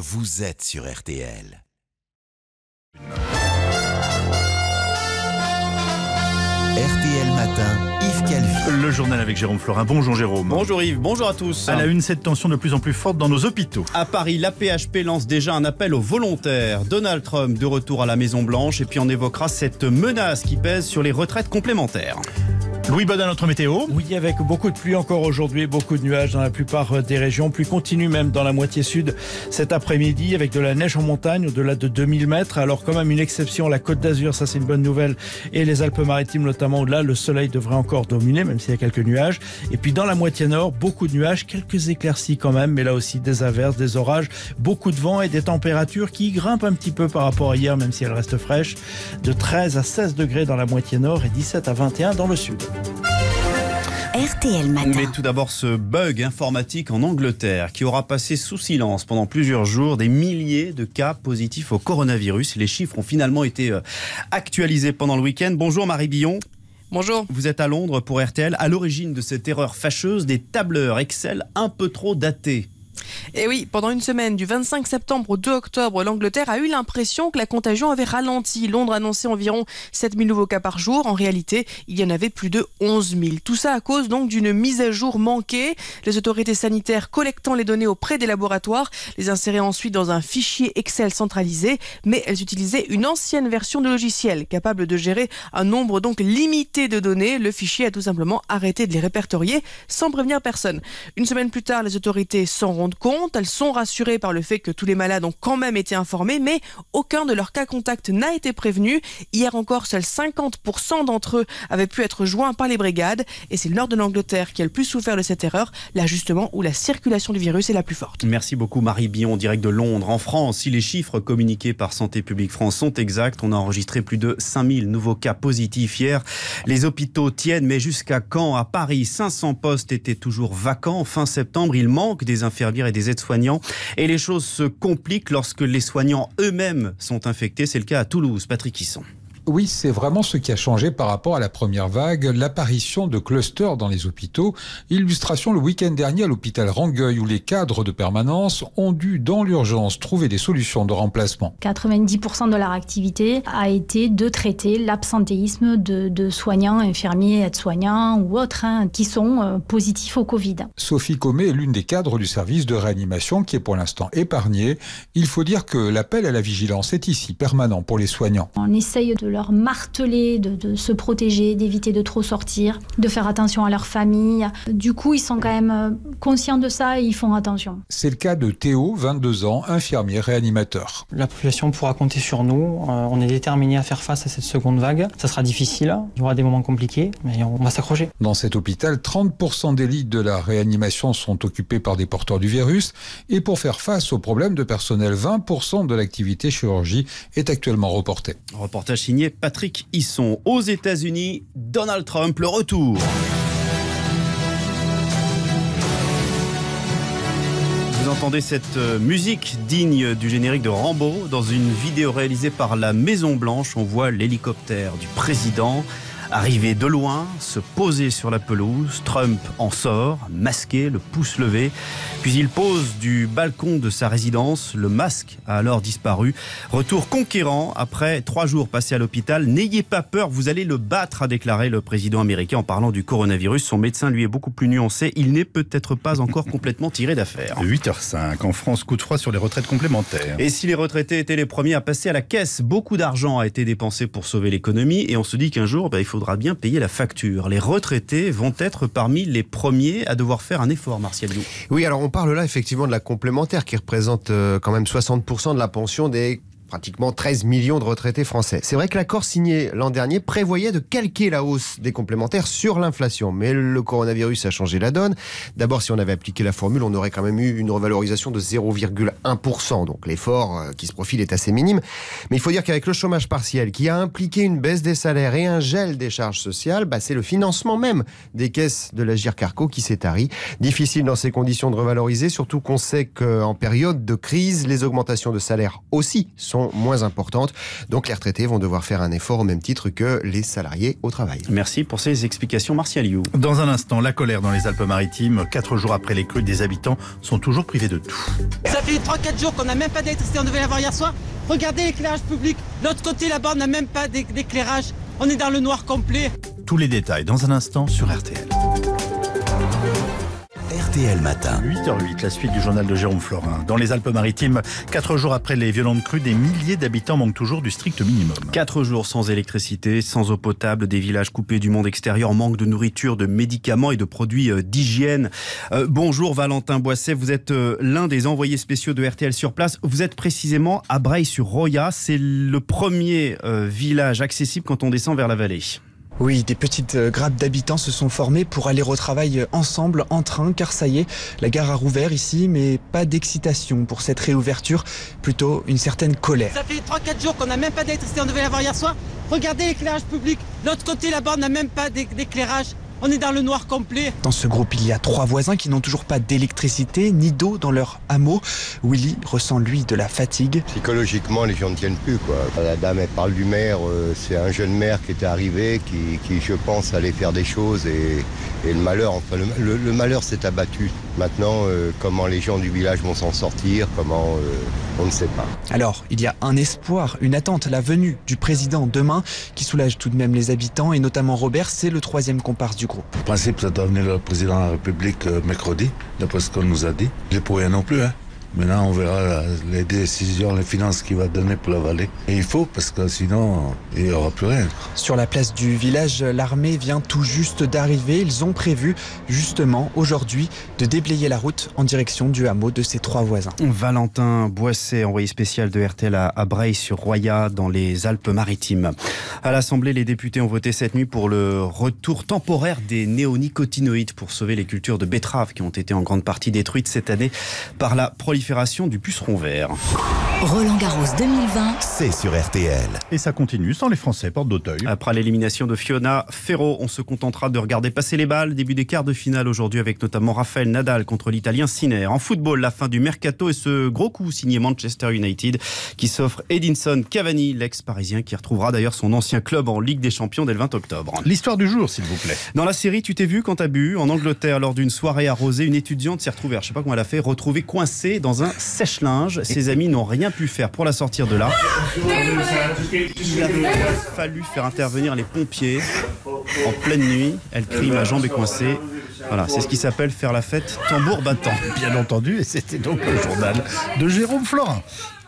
vous êtes sur RTL. RTL Matin, Yves Calvi. Le journal avec Jérôme Florin. Bonjour Jérôme. Bonjour Yves, bonjour à tous. À la une, cette tension de plus en plus forte dans nos hôpitaux. À Paris, l'AP-HP lance déjà un appel aux volontaires. Donald Trump de retour à la Maison-Blanche et puis on évoquera cette menace qui pèse sur les retraites complémentaires. Louis Baudin, notre météo. Oui, avec beaucoup de pluie encore aujourd'hui, beaucoup de nuages dans la plupart des régions, pluie continue même dans la moitié sud cet après-midi avec de la neige en montagne au-delà de 2000 mètres. Alors quand même une exception, la Côte d'Azur, ça c'est une bonne nouvelle, et les Alpes-Maritimes notamment, au-delà, le soleil devrait encore dominer même s'il y a quelques nuages. Et puis dans la moitié nord, beaucoup de nuages, quelques éclaircies quand même, mais là aussi des averses, des orages, beaucoup de vent et des températures qui grimpent un petit peu par rapport à hier même si elles restent fraîches, de 13 à 16 degrés dans la moitié nord et 17 à 21 dans le sud. RTL Matin. Mais tout d'abord ce bug informatique en Angleterre qui aura passé sous silence pendant plusieurs jours des milliers de cas positifs au coronavirus. Les chiffres ont finalement été actualisés pendant le week-end. Bonjour Marie Billon. Bonjour. Vous êtes à Londres pour RTL. À l'origine de cette erreur fâcheuse, des tableurs Excel un peu trop datés. Et oui, pendant une semaine, du 25 septembre au 2 octobre, l'Angleterre a eu l'impression que la contagion avait ralenti. Londres annonçait environ 7000 nouveaux cas par jour. En réalité, il y en avait plus de 11 000. Tout ça à cause donc d'une mise à jour manquée. Les autorités sanitaires collectant les données auprès des laboratoires, les inséraient ensuite dans un fichier Excel centralisé, mais elles utilisaient une ancienne version de logiciel capable de gérer un nombre donc limité de données. Le fichier a tout simplement arrêté de les répertorier sans prévenir personne. Une semaine plus tard, les autorités s'en rendent compte. Elles sont rassurées par le fait que tous les malades ont quand même été informés, mais aucun de leurs cas contacts n'a été prévenu. Hier encore, seuls 50% d'entre eux avaient pu être joints par les brigades. Et c'est le nord de l'Angleterre qui a le plus souffert de cette erreur, là justement où la circulation du virus est la plus forte. Merci beaucoup Marie Billon, direct de Londres. En France, si les chiffres communiqués par Santé publique France sont exacts, on a enregistré plus de 5000 nouveaux cas positifs hier. Les hôpitaux tiennent, mais jusqu'à quand? À Paris, 500 postes étaient toujours vacants. Fin septembre, il manque des infirmières et des aides-soignants. Et les choses se compliquent lorsque les soignants eux-mêmes sont infectés. C'est le cas à Toulouse. Patrick Hisson. Oui, c'est vraiment ce qui a changé par rapport à la première vague, l'apparition de clusters dans les hôpitaux. Illustration le week-end dernier à l'hôpital Rangueil où les cadres de permanence ont dû, dans l'urgence, trouver des solutions de remplacement. 90% de leur activité a été de traiter l'absentéisme de soignants, infirmiers, aides-soignants ou autres qui sont positifs au Covid. Sophie Comet est l'une des cadres du service de réanimation qui est pour l'instant épargnée. Il faut dire que l'appel à la vigilance est ici permanent pour les soignants. On essaye de leur marteler, de se protéger, d'éviter de trop sortir, de faire attention à leur famille. Du coup, ils sont quand même conscients de ça et ils font attention. C'est le cas de Théo, 22 ans, infirmier réanimateur. La population pourra compter sur nous. On est déterminés à faire face à cette seconde vague. Ça sera difficile, il y aura des moments compliqués, mais on va s'accrocher. Dans cet hôpital, 30% des lits de la réanimation sont occupés par des porteurs du virus. Et pour faire face au problème de personnel, 20% de l'activité chirurgie est actuellement reportée. Reportage signé Patrick Hisson. Aux États-Unis, Donald Trump, le retour. Vous entendez cette musique digne du générique de Rambo. Dans une vidéo réalisée par la Maison-Blanche, on voit l'hélicoptère du président arriver de loin, se poser sur la pelouse. Trump en sort, masqué, le pouce levé. Puis il pose du balcon de sa résidence. Le masque a alors disparu. Retour conquérant après 3 jours passés à l'hôpital. N'ayez pas peur, vous allez le battre, a déclaré le président américain en parlant du coronavirus. Son médecin lui est beaucoup plus nuancé. Il n'est peut-être pas encore complètement tiré d'affaire. 8h05, en France, coup de froid sur les retraites complémentaires. Et si les retraités étaient les premiers à passer à la caisse, beaucoup d'argent a été dépensé pour sauver l'économie. Et on se dit qu'un jour, il faudra bien payer la facture. Les retraités vont être parmi les premiers à devoir faire un effort, Martial Diou. Oui, alors on parle là effectivement de la complémentaire qui représente quand même 60% de la pension des pratiquement 13 millions de retraités français. C'est vrai que l'accord signé l'an dernier prévoyait de calquer la hausse des complémentaires sur l'inflation. Mais le coronavirus a changé la donne. D'abord, si on avait appliqué la formule, on aurait quand même eu une revalorisation de 0,1%. Donc l'effort qui se profile est assez minime. Mais il faut dire qu'avec le chômage partiel, qui a impliqué une baisse des salaires et un gel des charges sociales, c'est le financement même des caisses de l'Agirc-Arrco qui s'est tari. Difficile dans ces conditions de revaloriser, surtout qu'on sait qu'en période de crise, les augmentations de salaire aussi sont seront moins importantes. Donc les retraités vont devoir faire un effort au même titre que les salariés au travail. Merci pour ces explications, Martial You. Dans un instant, la colère dans les Alpes-Maritimes. 4 jours après les crues, des habitants sont toujours privés de tout. Ça fait 3-4 jours qu'on n'a même pas d'électricité, on devait l'avoir hier soir. Regardez l'éclairage public. L'autre côté là-bas, on n'a même pas d'éclairage. On est dans le noir complet. Tous les détails dans un instant sur RTL. RTL Matin. 8h08, la suite du journal de Jérôme Florin. Dans les Alpes-Maritimes, 4 jours après les violentes crues, des milliers d'habitants manquent toujours du strict minimum. 4 jours sans électricité, sans eau potable, des villages coupés du monde extérieur, manque de nourriture, de médicaments et de produits d'hygiène. Bonjour Valentin Boisset, vous êtes l'un des envoyés spéciaux de RTL sur place. Vous êtes précisément à Breil-sur-Roya. C'est le premier village accessible quand on descend vers la vallée. Oui, des petites grappes d'habitants se sont formées pour aller au travail ensemble, en train, car ça y est, la gare a rouvert ici, mais pas d'excitation pour cette réouverture, plutôt une certaine colère. Ça fait 3-4 jours qu'on n'a même pas d'électricité, on devait l'avoir hier soir. Regardez l'éclairage public. L'autre côté là-bas, on n'a même pas d'éclairage. On est dans le noir complet. Dans ce groupe, il y a 3 voisins qui n'ont toujours pas d'électricité ni d'eau dans leur hameau. Willy ressent, lui, de la fatigue. Psychologiquement, les gens ne tiennent plus, quoi. La dame, elle parle du maire. C'est un jeune maire qui était arrivé, qui je pense, allait faire des choses. Et le malheur, enfin, le malheur s'est abattu. Maintenant, comment les gens du village vont s'en sortir, comment, on ne sait pas. Alors, il y a un espoir, une attente, la venue du président demain, qui soulage tout de même les habitants, et notamment Robert, c'est le 3e comparse du groupe. En principe, ça doit venir le président de la République mercredi, d'après ce qu'on nous a dit. Il n'est pour rien non plus, hein. Maintenant, on verra les décisions, les finances qu'il va donner pour la vallée. Et il faut, parce que sinon, il n'y aura plus rien. Sur la place du village, l'armée vient tout juste d'arriver. Ils ont prévu, justement, aujourd'hui, de déblayer la route en direction du hameau de ses 3 voisins. Valentin Boisset, envoyé spécial de RTL à Breil-sur-Roya, dans les Alpes-Maritimes. À l'Assemblée, les députés ont voté cette nuit pour le retour temporaire des néonicotinoïdes pour sauver les cultures de betteraves qui ont été en grande partie détruites cette année par la prolifération du puceron vert. Roland Garros 2020, c'est sur RTL. Et ça continue sans les Français, porte d'Auteuil. Après l'élimination de Fiona Ferro, on se contentera de regarder passer les balles. Début des quarts de finale aujourd'hui avec notamment Rafael Nadal contre l'Italien Sinner. En football, la fin du mercato et ce gros coup signé Manchester United qui s'offre Edinson Cavani, l'ex-parisien qui retrouvera d'ailleurs son ancien club en Ligue des Champions dès le 20 octobre. L'histoire du jour, s'il vous plaît. Dans la série Tu t'es vu quand t'as bu, en Angleterre, lors d'une soirée arrosée, une étudiante s'est retrouvée, je sais pas comment elle a fait, retrouvée coincée dans un sèche-linge. Ses amis n'ont rien pu faire pour la sortir de là. Il a fallu faire intervenir les pompiers en pleine nuit. Elle crie « Ma jambe est coincée ». Voilà, c'est ce qui s'appelle faire la fête tambour battant. Bien entendu, et c'était donc le journal de Jérôme Florin.